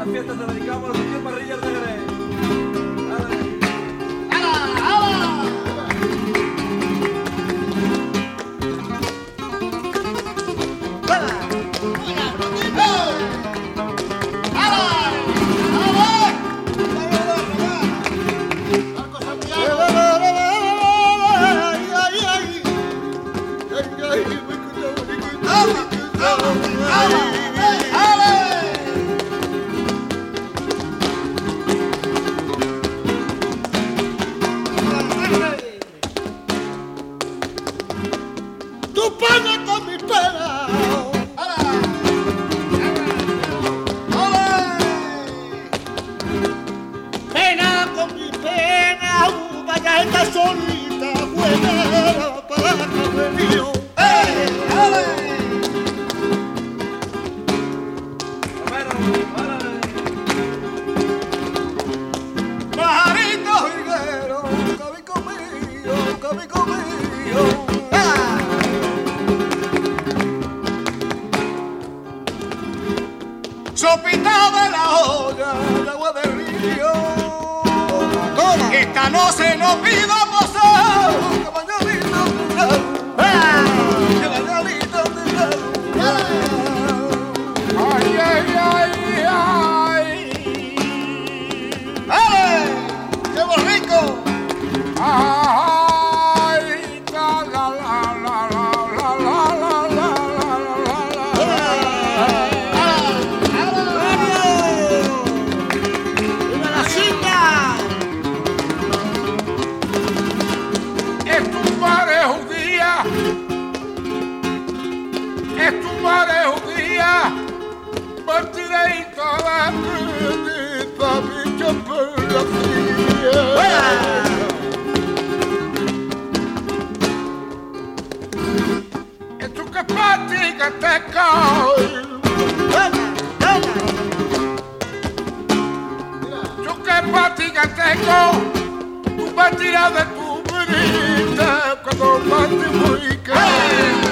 fiesta te dedicamos a los tíos parrillas de Jerez. Sopita de la olla, de agua del río. Esta no se nos pida pasar, que mañanita que mañanita ay, ay, ay, ay. ¡Ale! ¡Qué bonito! Ay, la, la, la, la, la, la, la, la, partireita la crudita, bicho per la fría. E tu che fatica te coi, tu che fatica te coi, tu partirà da tu venita, quando parti vuoi che